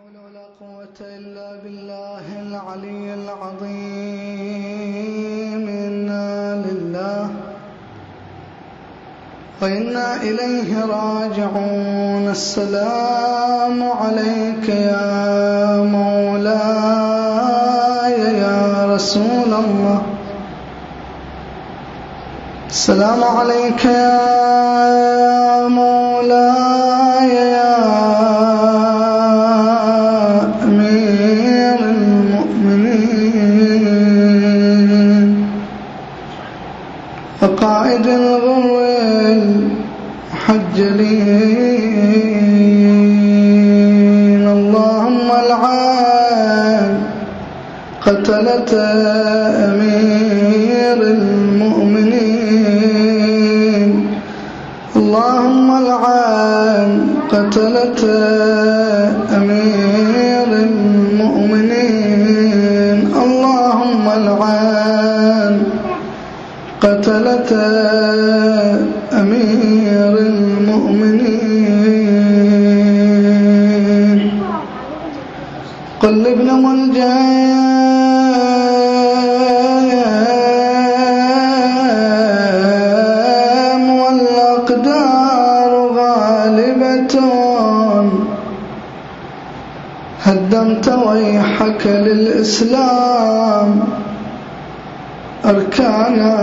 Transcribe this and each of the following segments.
حول ولا قوة إلا بالله العلي العظيم. إنا لله وإنا إليه راجعون. السلام عليك يا مولاي يا رسول الله. السلام عليك يا مولاي يا أمير المؤمنين وقائد الغر المحجلين. اللهم العان قتلة أمير المؤمنين. اللهم العان قتلة أمير المؤمنين. اللهم العان قتلة أمير المؤمنين. قل ابن ملجام والأقدار غالبة. هدمت ويحك للإسلام أركانا.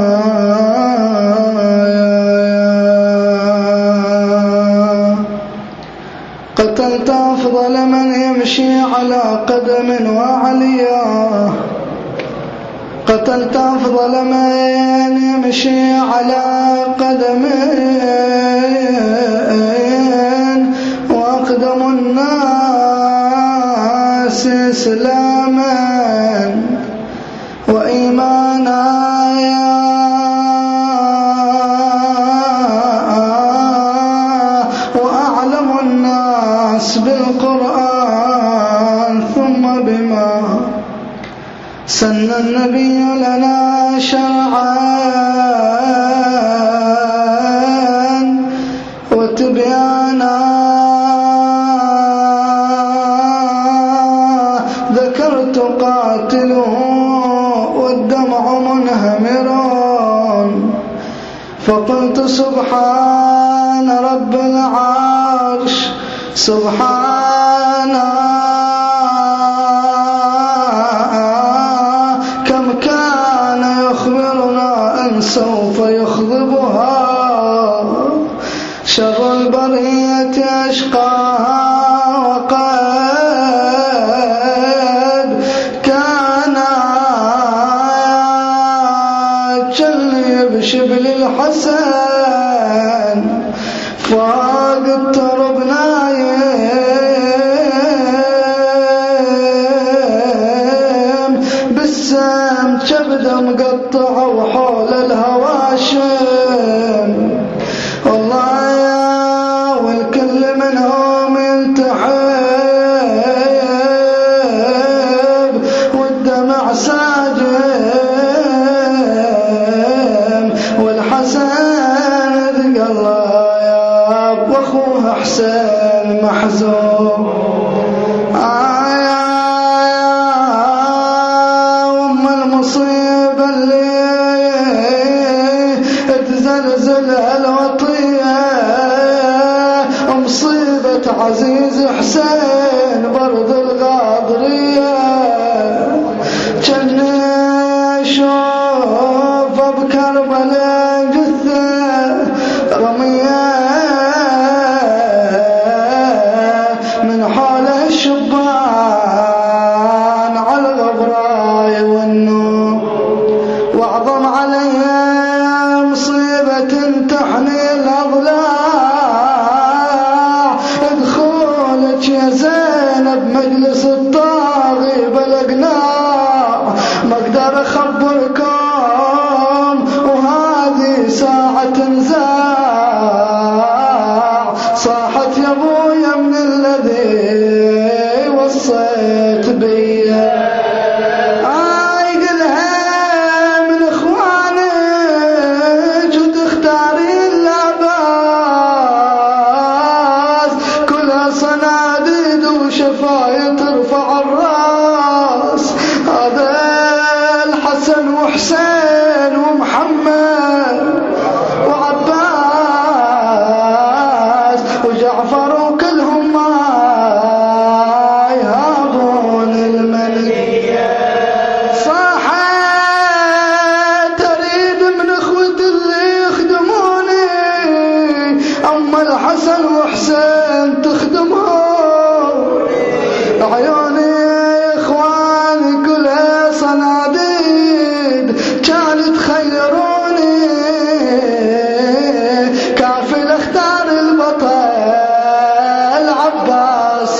قتلت أفضل من يمشي على قدم وعليا. قتلت أفضل من يمشي على قدم وأقدم الناس إسلاما وإيمانا. وأعلم الناس بالقرآن ثم بما سن النبي لنا شرعا وتبيانا. ذكرت قاتله والدمع منهمر فقلت سبحان رب العرش سبحان. كم كان يخبرنا أن سوف يخضبها شر البرية أشقاها. وقد كان جلي بشبل الحسن فوق الترب نايم بالسم كبده مقطع وحول الهواشم. والله يا والكل منهم ينتحب والدمع ساجم. والحسن ذق الله يا واخوه حسين محزون. أم المصيبة اللي تزلزلها الوطية مصيبة عزيز حسين برد الغاضرية. جني أشوف بكربلاء جثة رمية من حوله الشبان على الغبراء والنور. واعظم علي مصيبة تحني الأضلاع ادخلك يا زينب مجلس الطاغي بلقناع. ما اقدر اخبركم وهذه ساعة نزاع. صاحت يا ابويا من الذي وصيت بيه. قلها من اخوانك وتختاري اللعباس كلها صناديد وشفاعات. راية ترفع الراس. هذا الحسن وحسين ومحمد وعباس وجعفر وكلهم ما يهابون الملك. صاحت تريد من اخوتي اللي يخدموني، اما الحسن وحسين تخدمون عيوني. اخواني كلها صناديد كانت خيروني، كافل اختار البطل عباس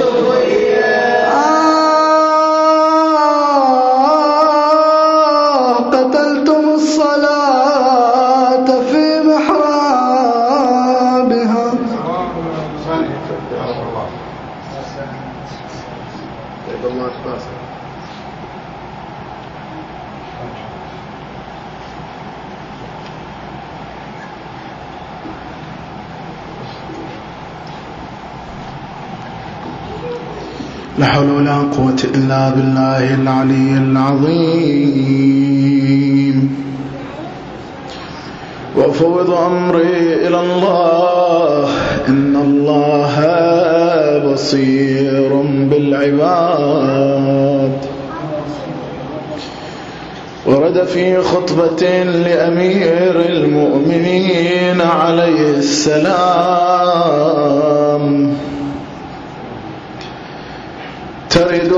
قتلتم الصلاة في محرابها. لا حول ولا قوة إلا بالله العلي العظيم. وأفوض أمري إلى الله إن الله بصير بالعباد. ورد في خطبة لأمير المؤمنين عليه السلام: ترد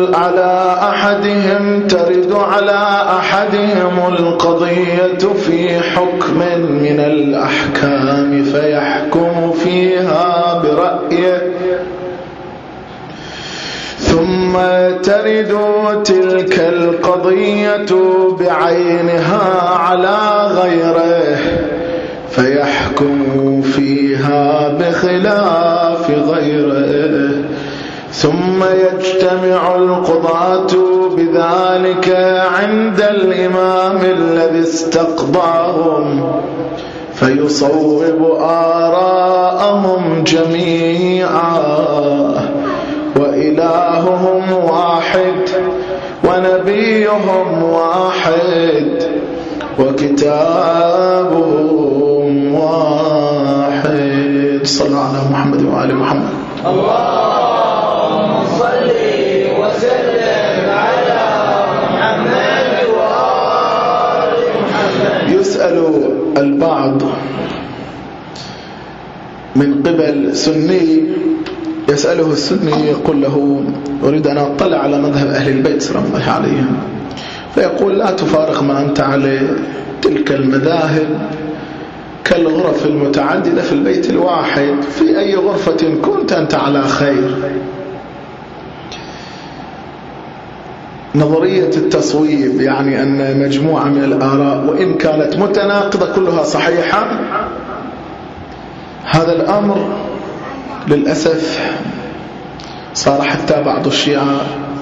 على أحدهم القضية في حكم من الأحكام فيحكم فيها برأيه، ثم ترد تلك القضية بعينها على غيره فيحكم فيها بخلاف غيره، ثم يجتمع القضاة بذلك عند الإمام الذي استقضاهم فيصوب آراءهم جميعا، وإلههم واحد ونبيهم واحد وكتابهم واحد. صلى على محمد وآل محمد. اللهم صل وسلم على محمد وآل محمد. يسأل البعض من قبل سني، يسأله السني يقول له: أريد أن أطلع على مذهب أهل البيت سلام الله عليهم، فيقول: لا تفارق ما أنت عليه، تلك المذاهب كالغرف المتعددة في البيت الواحد، في أي غرفة كنت أنت على خير. نظرية التصويب يعني أن مجموعة من الآراء وإن كانت متناقضة كلها صحيحة، هذا الأمر للأسف صار حتى بعض الشيعة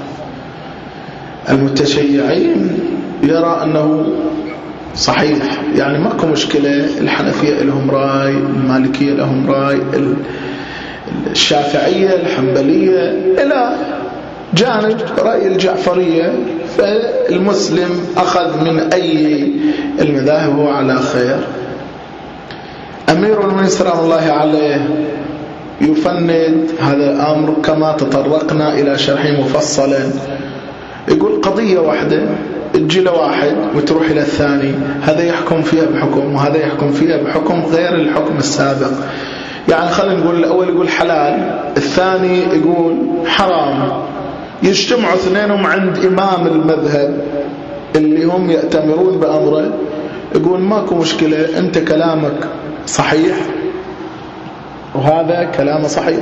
المتشيعين يرى أنه صحيح، يعني ماكو مشكلة، الحنفية لهم رأي، المالكية لهم رأي، الشافعية الحنبلية إلى جانب رأي الجعفرية، فالمسلم أخذ من أي المذاهب هو على خير. أمير المؤمنين سلام الله عليه يفند هذا الأمر كما تطرقنا إلى شرحه مفصلا. يقول قضية واحدة تجي لواحد وتروح إلى الثاني، هذا يحكم فيها بحكم وهذا يحكم فيها بحكم غير الحكم السابق. يعني خلينا نقول الأول يقول حلال، الثاني يقول حرام، يجتمعوا اثنينهم عند إمام المذهب اللي هم يأتمرون بأمره، يقول ماكو مشكلة، أنت كلامك صحيح وهذا كلامه صحيح،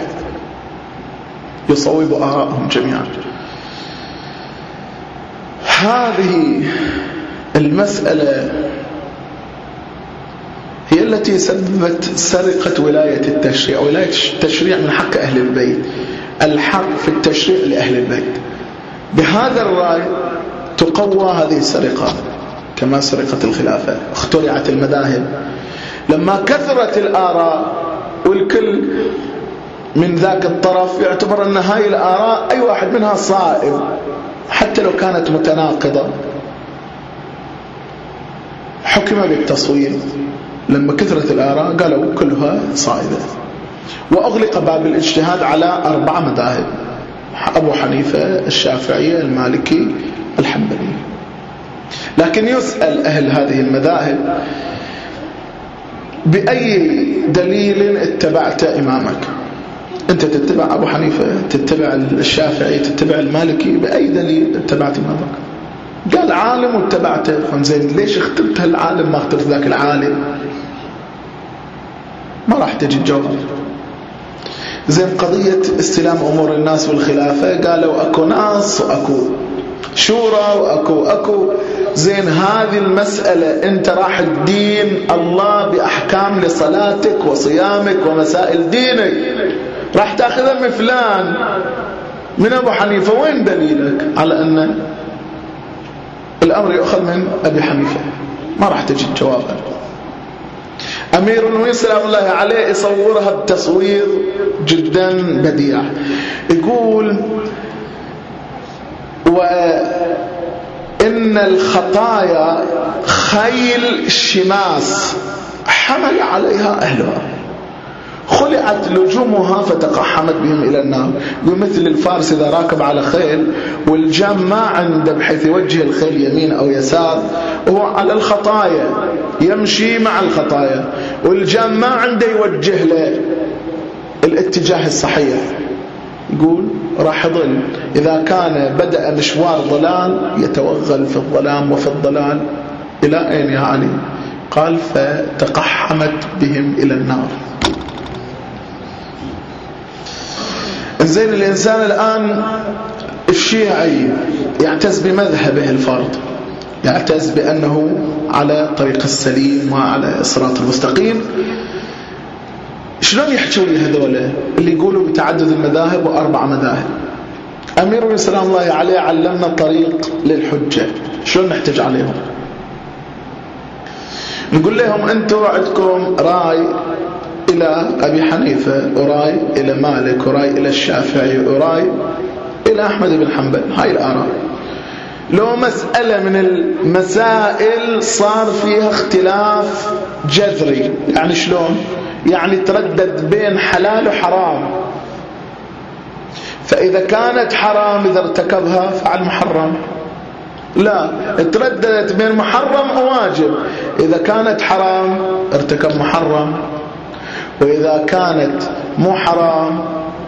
يصوب آراءهم جميعا. هذه المسألة هي التي سببت سرقة ولاية التشريع. ولاية التشريع من حق أهل البيت، الحق في التشريع لأهل البيت. بهذا الرأي تقوى هذه السرقة كما سرقت الخلافة، اخترعت المذاهب. لما كثرت الآراء والكل من ذاك الطرف يعتبر أن هاي الآراء أي واحد منها صائب حتى لو كانت متناقضة، حكم بالتصويب لما كثرت الآراء قالوا كلها صائبة. وأغلق باب الاجتهاد على 4 مذاهب: أبو حنيفة، الشافعية، المالكي، الحنبلي. لكن يسأل أهل هذه المذاهب: بأي دليل اتبعت إمامك؟ أنت تتبع أبو حنيفة، تتبع الشافعي، تتبع المالكي، بأي دليل اتبعت إمامك؟ قال عالم واتبعته. زين ليش اخترت هالعالم ما اخترت ذاك العالم؟ ما راح تجي جواب. زين قضية استلام أمور الناس والخلافة، قالوا أكو ناس وأكو شورى وأكو. زين هذه المسألة أنت راح تدين الله بأحكام لصلاتك وصيامك ومسائل دينك، راح تأخذها من فلان من أبو حنيفة، وين دليلك على أن الأمر يؤخذ من أبي حنيفة؟ ما راح تجد جوابا. أمير المؤمنين سلام الله عليه يصورها بتصوير جدا بديع، يقول: وإن الخطايا خيل شماس حمل عليها أهلها، خلعت لجومها فتقحمت بهم إلى النار. مثل الفارس إذا راكب على خيل والجام ما عنده بحيث يوجه الخيل يمين أو يسار، هو على الخطايا يمشي مع الخطايا، والجام ما عنده يوجه له الاتجاه الصحيح. يقول راح يضل إذا كان بدأ مشوار ضلال يتوغل في الظلام وفي الضلال إلى أين يا علي؟ قال: فتقحمت بهم إلى النار. زين الإنسان الآن الشيعي يعتز بمذهبه الفرد، يعتز بأنه على طريق السليم وعلى الصراط المستقيم. شلون يحكوا لي هذول اللي يقولوا بتعدد المذاهب و4 مذاهب؟ أمير سلام الله عليه علمنا طريق للحجة، شلون نحتج عليهم؟ نقول لهم أنتوا عندكم رأي إلى أبي حنيفة، وراي إلى مالك، وراي إلى الشافعي، وراي إلى أحمد بن حنبل. هاي الآراء. لو مسألة من المسائل صار فيها اختلاف جذري، يعني شلون؟ يعني تردد بين حلال وحرام، فإذا كانت حرام إذا ارتكبها فعل محرم، لا ترددت بين محرم وواجب، إذا كانت حرام ارتكب محرم، وإذا كانت مو حرام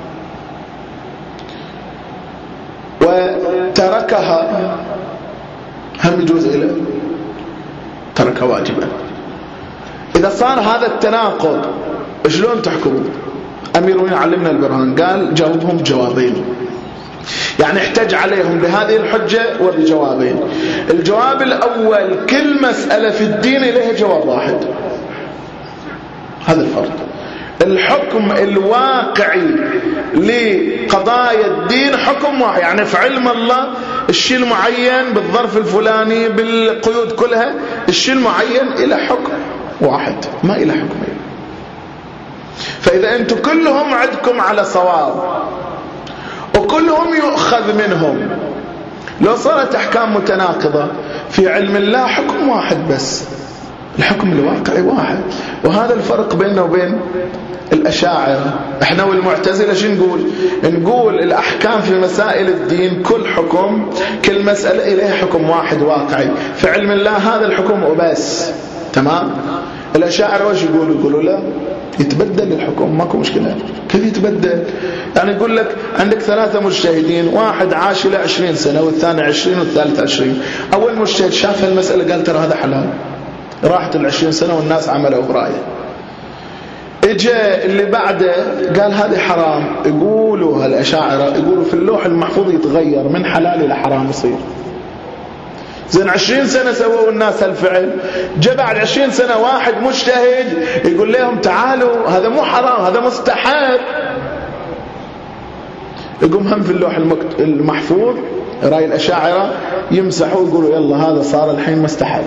وتركها هم يجوز إليه ترك واجبا. إذا صار هذا التناقض شلون تحكموا؟ أمير علمنا البرهان، قال جاوبهم جوابين، يعني احتج عليهم بهذه الحجة وبجوابين. الجواب الأول: كل مسألة في الدين لها جواب واحد، هذا الفرق. الحكم الواقعي لقضايا الدين حكم واحد، يعني في علم الله الشيء المعين بالظرف الفلاني بالقيود كلها، الشيء المعين إلى حكم واحد ما إلى حكمين. فإذا أنتم كلهم عندكم على صواب وكلهم يؤخذ منهم، لو صارت أحكام متناقضة في علم الله حكم واحد بس، الحكم الواقعي واحد. وهذا الفرق بيننا وبين الأشاعرة. احنا والمعتزلة شو نقول؟ نقول الأحكام في مسائل الدين كل حكم، كل مسألة إليها حكم واحد واقعي، في علم الله هذا الحكم وبس. تمام؟ الأشاعرة وش يقولوا؟ يقولوا لا، يتبدل الحكم، ماكو مشكلة. كيف يتبدل؟ يعني يقول لك عندك 3 مجتهدين، واحد عاش له 20 سنة والثاني 20 والثالث 20. أول مجتهد شاف هالمسألة قال ترى هذا حلال، راحت 20 سنة والناس عملوا برأيه. اجى اللي بعده قال هذا حرام. يقولوا هالأشاعرة يقولوا في اللوح المحفوظ يتغير من حلال إلى حرام يصير. زين 20 سنة سووا الناس هالفعل، جاء بعد 20 سنة واحد مجتهد يقول لهم تعالوا هذا مو حرام هذا مستحب، يقوم هم في اللوح المحفوظ رأي الأشاعرة يمسحوا يقولوا يلا هذا صار الحين مستحب.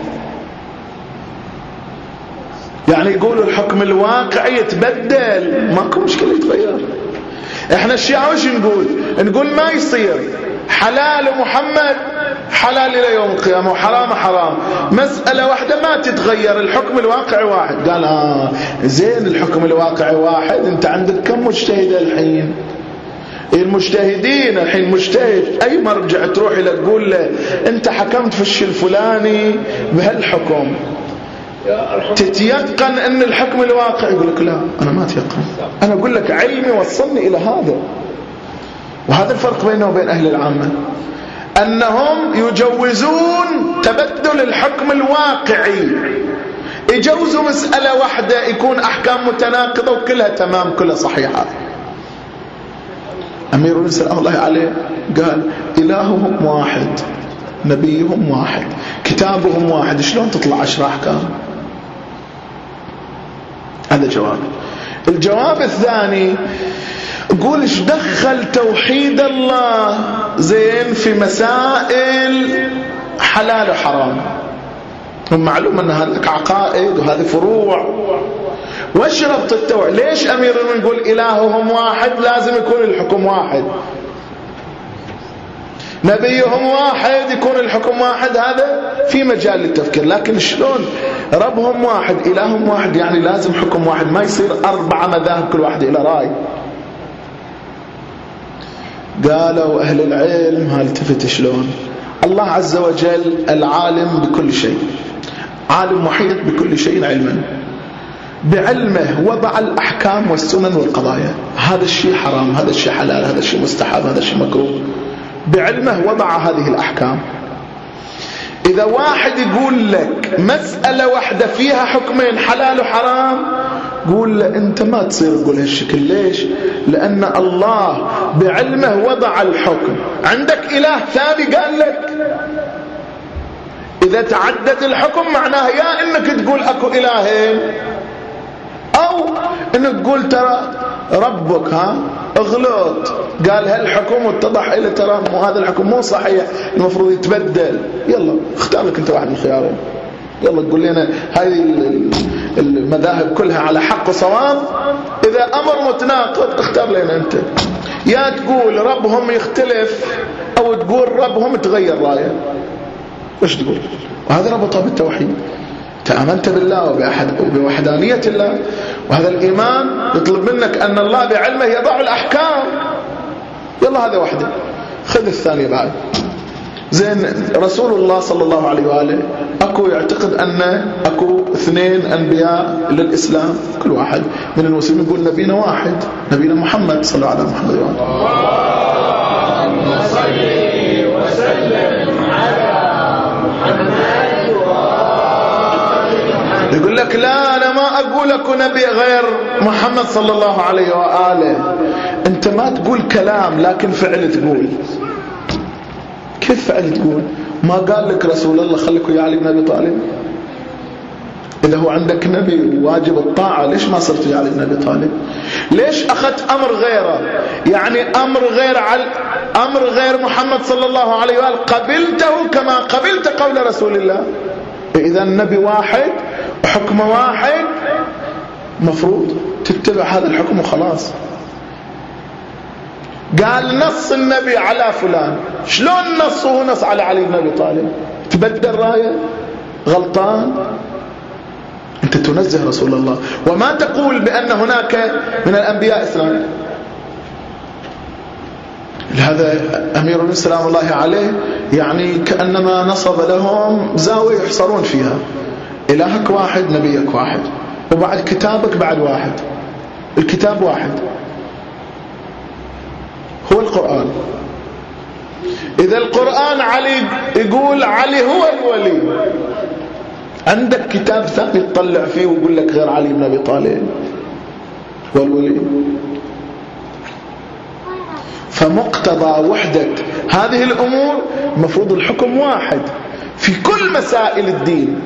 يعني يقولوا الحكم الواقعي يتبدل، ماكو مشكلة يتغير. احنا الشيعة وش نقول ما يصير حلال محمد حلال إلى يوم القيامة وحرام حرام، مسألة واحدة ما تتغير، الحكم الواقعي واحد. قال زين الحكم الواقعي واحد، انت عندك كم مجتهد الحين؟ المجتهدين الحين مجتهد أي مرجع تروح إلى تقول له أنت حكمت في الشيء الفلاني بهالحكم، تتيقن أن الحكم الواقع، يقول لك لا أنا ما أتيقن، أنا أقول لك علمي وصلني إلى هذا. وهذا الفرق بينه وبين أهل العامة، أنهم يجوزون تبدل الحكم الواقعي، يجوزوا مسألة واحدة يكون أحكام متناقضة وكلها تمام كلها صحيحة. أمير المؤمنين سلام الله عليه قال إلههم واحد، نبيهم واحد، كتابهم واحد، شلون تطلع 10 أحكام؟ هذا جواب. الجواب الثاني يقول ايش دخل توحيد الله زين في مسائل حلال وحرام؟ معلوم أن هذه عقائد وهذه فروع، وش ربط التوحيد؟ ليش أمير المؤمنين يقول إلههم واحد لازم يكون الحكم واحد، نبيهم واحد يكون الحكم واحد؟ هذا في مجال للتفكير. لكن شلون ربهم واحد إلههم واحد يعني لازم حكم واحد، ما يصير 4 مذاهب كل واحد إلى رأي. قالوا أهل العلم هالتفت شلون؟ الله عز وجل العالم بكل شيء، عالم محيط بكل شيء علما، بعلمه وضع الأحكام والسنن والقضايا، هذا الشيء حرام، هذا الشيء حلال، هذا الشيء مستحب، هذا الشيء مكروه، بعلمه وضع هذه الأحكام. إذا واحد يقول لك مسألة واحدة فيها حكمين حلال وحرام، قول له أنت ما تصير تقول هالشكل. ليش؟ لأن الله بعلمه وضع الحكم، عندك إله ثاني قال لك. إذا تعدد الحكم معناه يا إنك تقول أكو إلهين، أو إنك تقول ترى ربك اغلط، قال هالحكم واتضح إلى ترى هذا الحكم مو صحيح، المفروض يتبدل. يلا اختار لك أنت واحد من الخيارين، يلا تقول لنا هذه المذاهب كلها على حق وصواب. إذا أمر متناقض اختار لنا أنت، يا تقول ربهم يختلف أو تقول ربهم تغير رايه. وش تقول؟ وهذا ربطه بالتوحيد. تآمنت بالله وبوحدانية الله، وهذا الإيمان يطلب منك أن الله بعلمه يضع الأحكام. يلا هذا واحدة، خذ الثانية بعد. زين رسول الله صلى الله عليه وآله أكو يعتقد أن أكو 2 أنبياء للإسلام، كل واحد من المسلمين يقول نبينا واحد، نبينا محمد صلى الله عليه محمد وآله. اللهم صل وسلم على محمد. يقول لك لا أنا ما أقول أكو نبي غير محمد صلى الله عليه وآله. أنت ما تقول كلام لكن فعل تقول. كيف فعل تقول؟ ما قال لك رسول الله خليك ويا علي بن أبي طالب؟ إذا هو عندك نبي واجب الطاعة، ليش ما صرت ويا علي بن أبي طالب؟ ليش أخذت أمر غيره؟ يعني أمر غير محمد صلى الله عليه وآله قبلته كما قبلت قول رسول الله. إذا النبي واحد حكم واحد، مفروض تتبع هذا الحكم وخلاص. قال نص النبي على فلان، شلون نصه نص على علي بن أبي طالب؟ تبدل رايه؟ غلطان. أنت تنزه رسول الله وما تقول بأن هناك من الأنبياء 2. لهذا أمير المؤمنين سلام الله عليه يعني كأنما نصب لهم زاوية يحصرون فيها. إلهك واحد، نبيك واحد، وبعد كتابك بعد واحد، الكتاب واحد هو القرآن. إذا القرآن علي يقول علي هو الولي، عندك كتاب ثاني تطلع فيه ويقول لك غير علي بن أبي طالب والولي. فمقتضى وحدة هذه الأمور مفروض الحكم واحد في كل مسائل الدين.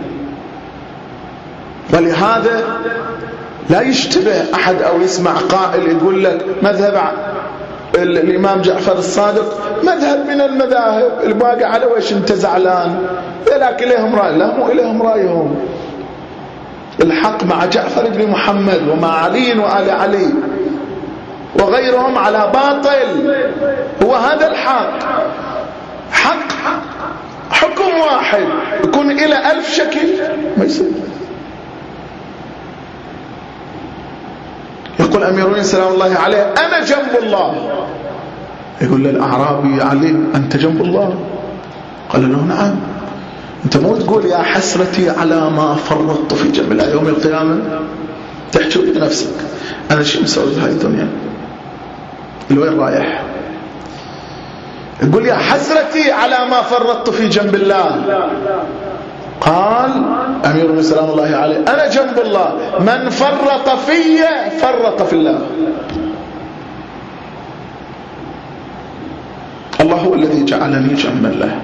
ولهذا لا يشتبه أحد أو يسمع قائل يقول لك مذهب الإمام جعفر الصادق مذهب من المذاهب الباقي، على وش انت زعلان؟ لكن إليهم رأي. لا، مو إليهم رأيهم، الحق مع جعفر بن محمد ومع علي وآل علي. وغيرهم على باطل. هو هذا الحق، حق حكم واحد يكون إلى 1000 شكل ما يصير. يقول أمير المؤمنين سلام الله عليه أنا جنب الله. يقول للأعرابي علي أنت جنب الله؟ قال له نعم. أنت مو تقول يا حسرتي على ما فرطت في جنب الله يوم القيامة؟ تحكي بنفسك أنا شو مسوي بهاي الدنيا؟ الوين رايح؟ يقول يا حسرتي على ما فرطت في جنب الله. قال أمير المؤمنين سلام الله عليه أنا جنب الله، من فرط في فرط في الله. الله هو الذي جعلني جنبا له.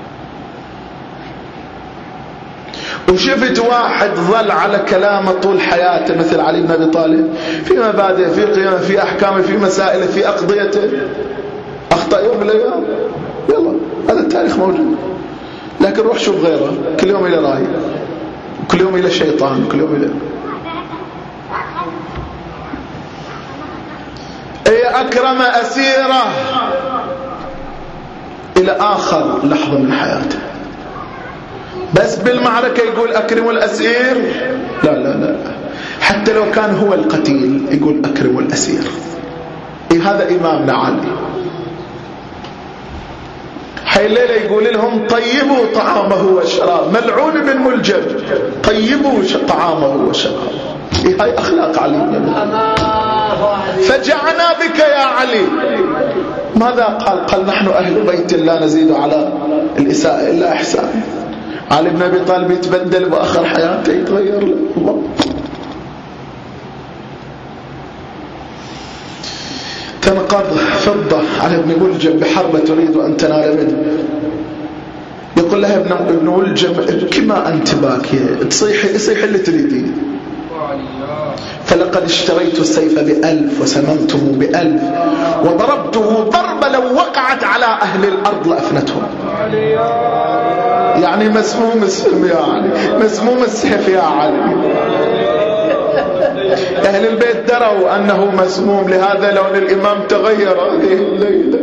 وشفت واحد ظل على كلامه طول حياته مثل علي بن أبي طالب، في مبادئ، في قيم، في أحكام، في مسائل، في أقضيته، أخطأ يوم من الأيام، يلا هذا التاريخ موجود. لكن روح شوف غيره، كل يوم إلى رأي، كل يوم إلى شيطان، كل يوم إلى أكرم أسيره إلى آخر لحظة من حياته. بس بالمعركة يقول أكرموا الأسير، لا لا لا، حتى لو كان هو القتيل يقول أكرموا الأسير. هذا إمامنا علي. هاي الليلة يقول لهم طيبوا طعامه وشراب، ملعون بن ملجم، طيبوا طعامه وشراب. هاي أخلاق علي. فجعنا بك يا علي. ماذا قال؟ قال نحن أهل بيت لا نزيد على الإساءة إلا إحسان. علي بن أبي طالب يتبدل بآخر حياته، يتغير له الله. تنقض فضة على ابن ملجم بحربة تريد أن تنال منه. يقول لها ابن ملجم كما أنت باكية، تصيح اللي تريدين. فلقد اشتريت السيف ب1000 وسممته ب1000 وضربته ضربة لو وقعت على أهل الأرض لأفنتهم. يعني مسموم السم يا علي، مسموم السيف يا علي. أهل البيت دروا أنه مسموم، لهذا لون الإمام تغير هذه الليلة.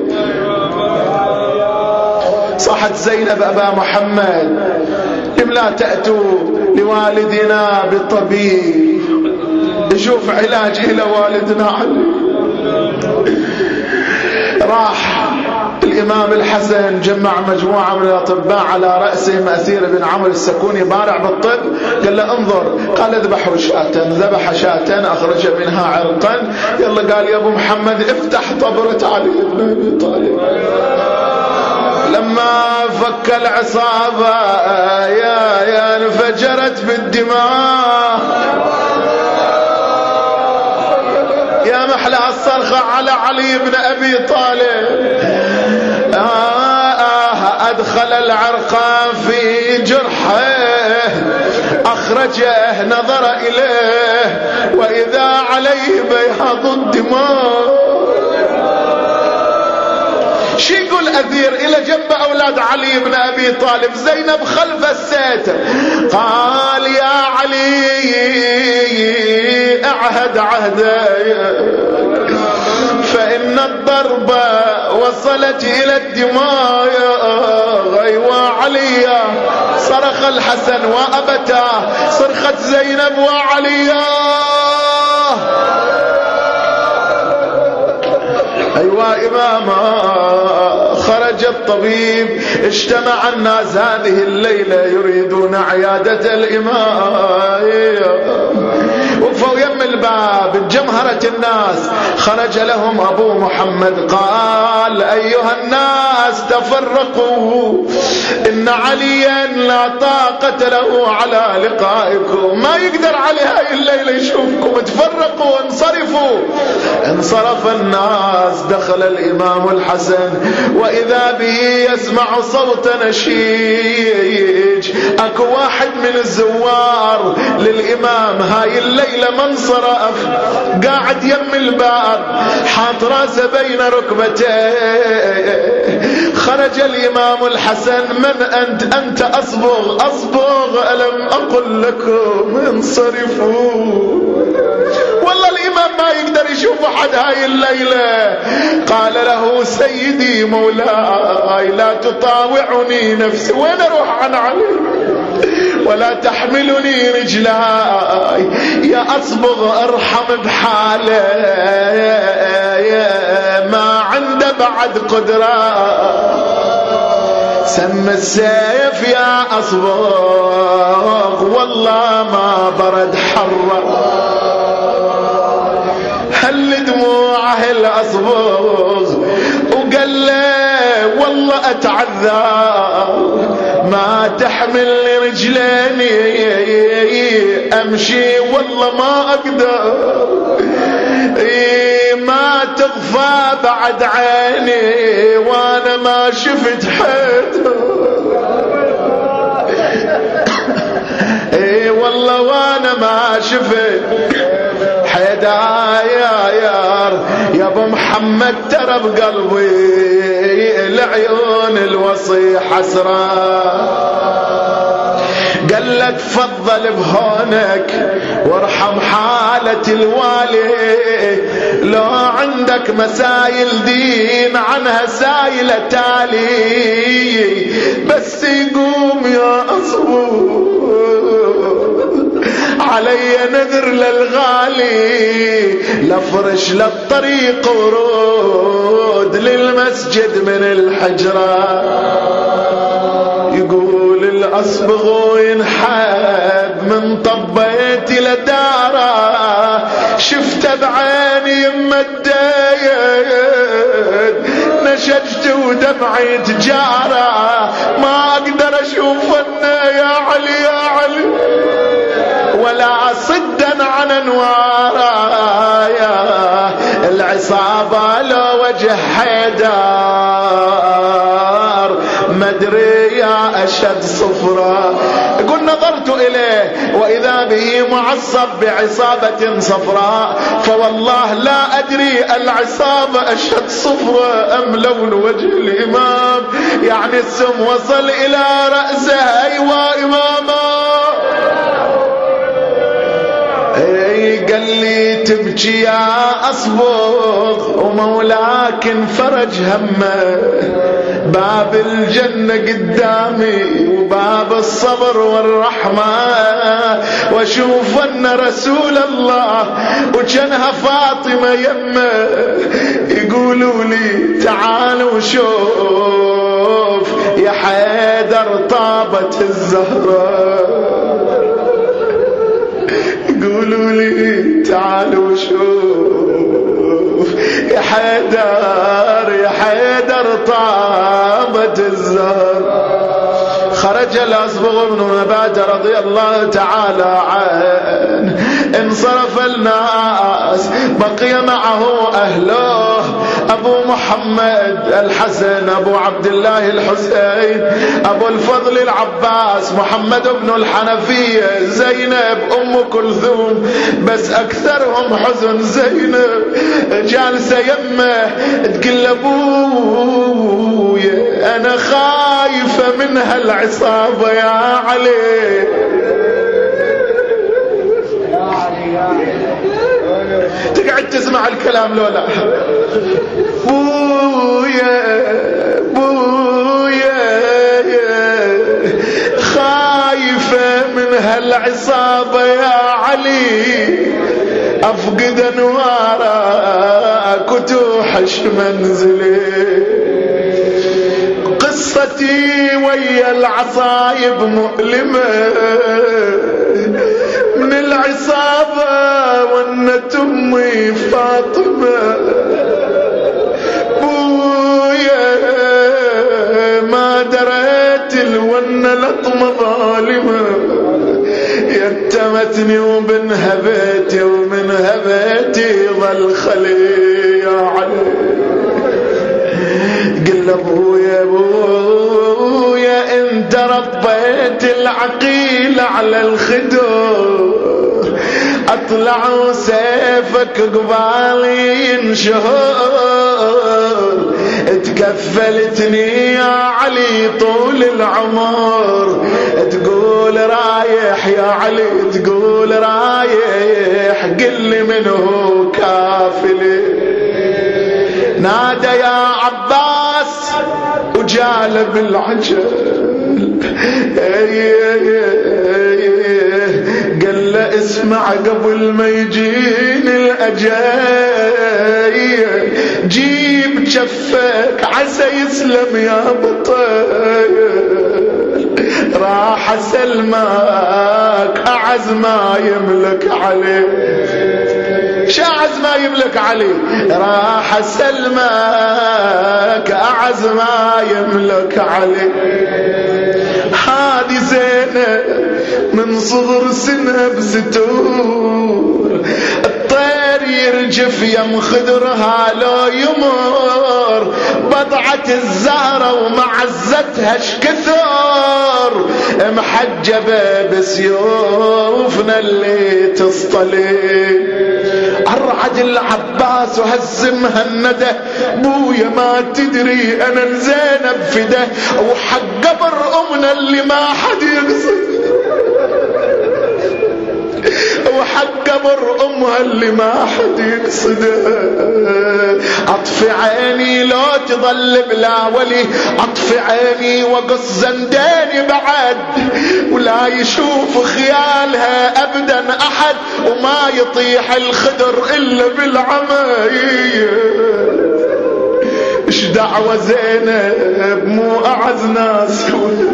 صاحت زينب أبا محمد إم لا تأتوا لوالدنا بالطبيب يشوف علاجه لوالدنا علي. راح الإمام الحسن جمع مجموعة من الأطباء على رأسهم أثير بن عمرو السكوني بارع بالطب، قال له انظر، قال اذبحوا شاة، ذبح شاة أخرج منها عرقا. يلا قال يا أبو محمد افتح طبرة علي بن أبي طالب. لما فك العصابة يا انفجرت بالدماء. يا محلى الصرخة على علي بن أبي طالب. أدخل العرق في جرحه، أخرجه نظر إليه وإذا عليه بياض الدماء. شو يقول أثير إلى جنب أولاد علي بن أبي طالب، زينب خلف الستر. قال يا علي أعهد عهدي، فإن الضربة وصلت إلى الدماء. غيوى علي، صرخ الحسن وأبتاه، صرخت زينب وعلي. أيوة إماما. خرج الطبيب، اجتمع الناس هذه الليلة يريدون عيادة الإمام. وقفوا يم الباب، اتجمهرت الناس. خرج لهم أبو محمد قال أيها الناس تفرقوا، إن عليا لا طاقة له على لقائكم، ما يقدر علي هاي الليلة يشوفكم، تفرقوا انصرفوا. انصرف الناس. دخل الإمام الحسن وإذا به يسمع صوت نشيج. أكو واحد من الزوار للإمام هاي الليلة منصرف، قاعد يم الباب حاط راسه بين ركبتيه. خرج الإمام الحسن من أنت؟ أنت أصبغ ألم أقل لكم انصرفوا. والله الإمام ما يقدر اشوف احد هاي الليلة. قال له سيدي مولاي لا تطاوعني نفسي، وين اروح عن علي؟ ولا تحملني رجلاي يا أصبغ ارحم بحاله ما عنده بعد قدرة. سم السيف يا أصبغ والله ما برد حره. هل دموعه الأصبغ وقال له والله أتعذر ما تحمل رجليني أمشي والله ما أقدر، ما تغفى بعد عيني وانا ما شفت حد. والله وانا ما شفت حدا يا ابو محمد ترى بقلبي العيون الوصي حسرة. قال لك فضل بهونك وارحم حالة الوالي، لو عندك مسايل دين عنها سايلة تالي، بس يقوم يا أصبر علي نذر للغالي، لفرش للطريق ورود للمسجد من الحجرة. يقول الأصبغ ينحب من طبيتي لداره، شفت بعيني مدايد نشجت ودمعي تجاره، ما أقدر أشوفنا يا علي يا علي ولا صدا عن انواره. العصابة لو وجه حيدار مدري يا أشد صفرة. يقول نظرت إليه وإذا به معصب بعصابة صفراء، فوالله لا أدري العصابة أشد صفرة أم لون وجه الإمام، يعني السم وصل إلى رأسه. أيوة إماما. قال لي تبكي يا أصبغ ومولاك انفرج همه، باب الجنة قدامي وباب الصبر والرحمة، واشوف ان رسول الله وجنها فاطمة يمه. يقولوا لي تعالوا شوف يا حيدر طابت الزهرة، يقولوا لي تعالوا شوف يا حيدر طابت الزهر. خرج الأصبغ بن نباتة رضي الله تعالى عنه، انصرف الناس، بقي معه أهله، أبو محمد الحسن، أبو عبد الله الحسين، أبو الفضل العباس، محمد بن الحنفية، زينب، أم كلثوم، بس أكثرهم حزن زينب جالسة يمه تقول أبويا أنا خايفة من هالعصابة يا علي. تقعد تسمع الكلام لو لا. بويا خايفة من هالعصابة يا علي، أفقد أنوارك وتوحش منزلي. قصتي ويا العصايب مؤلمة، من العصابة ونت أمي فاطمة. بويا ما دريت الونة لطمة ظالمة، يتمتني ومنها بيتي ومنها بيتي ظل خلي يا علي. قل ابويا انت ربيت العقيل على الخدور، اطلع سيفك قبالي ينشهر، تكفلتني يا علي طول العمر، تقول رايح يا علي تقول رايح، قل لي من هو كافلي. نادى يا عباس وجالب العجل، قال له اسمع قبل ما يجيني الأجل، جيب جفك عسى يسلم يا بطل، راح اسلمك اعز ما يملك علي. شاعز ما يملك علي، راح اسلمك اعز ما يملك علي. هذه زينب من صغر سنها بستور، الطير يرجف يم خدرها لو يمر، بضعة الزهرة ومعزتها شكثر، محجبة بسيوفنا اللي تصطلي. أرعد العباس وهز مهندة، بويا ما تدري أنا الزينب فده، وحق قبر أمنا اللي ما حد يقصد، وحق قبر أمها اللي ما حد يقصده. أطفي عيني لو تظل بلا ولي، أطفي عيني وقص زنداني بعد، ولا يشوف خيالها أبدا أحد، وما يطيح الخدر إلا بالعماية. إيش دعوة زينب مو أعز ناس،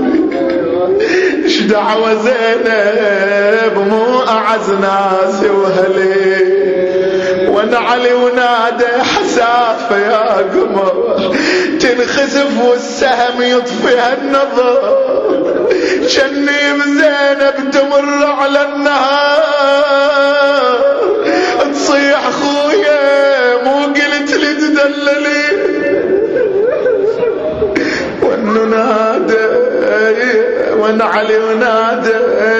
إيش دعوة زينب مو أعز ناس وهلي. ونعلي ونادى حسافة يا قمر، تنخسف والسهم يطفيها النظر، شني بزينب تمر على النهار، تصيح خويا مو قلت لي تدللي. وننادى ونعلي ونادى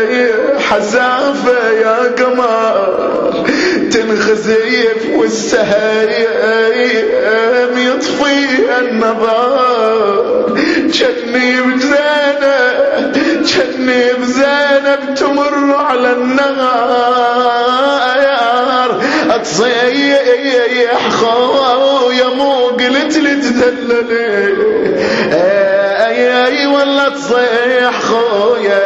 حسافة يا قمر، تنخزيف والسهايم يطفي النظر، جني بزينب تمر على النهار، تصيح خويا مو قلت لي تدللي. اي والله تصيح خويا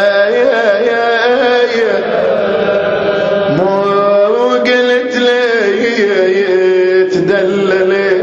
مو قلت لي تدللي.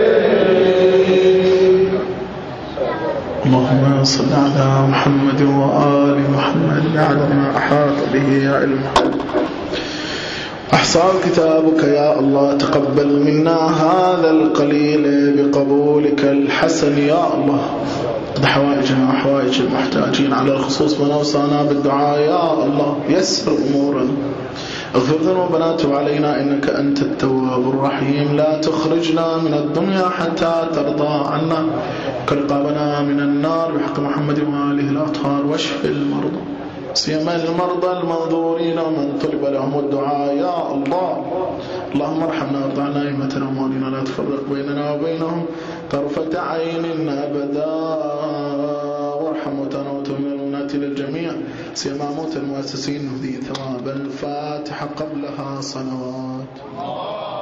اللهم صل على محمد وآل محمد على ما أحاط به علمك، أحصى كتابك يا الله. تقبل منا هذا القليل بقبولك الحسن يا الله. قد حوائجنا وحوائج المحتاجين، على الخصوص من أوصانا بالدعاء يا الله. يسر أمورنا، اغفر ذنوبنا، تب علينا إنك أنت التواب الرحيم. لا تخرجنا من الدنيا حتى ترضى عنا، كرقابنا من النار بحق محمد وآله الأطهار. واشف المرضى سيما المرضى المنظورين ومن طلب لهم الدعاء يا الله. اللهم ارحمنا وارض عنا أئمتنا وموالينا، لا تفرق بيننا وبينهم طرفة عين أبدا، وارحم موتانا وتوفنا المنات للجميع، سيما موت المؤسسين، نهدي ثواب الفاتحة قبلها صلوات.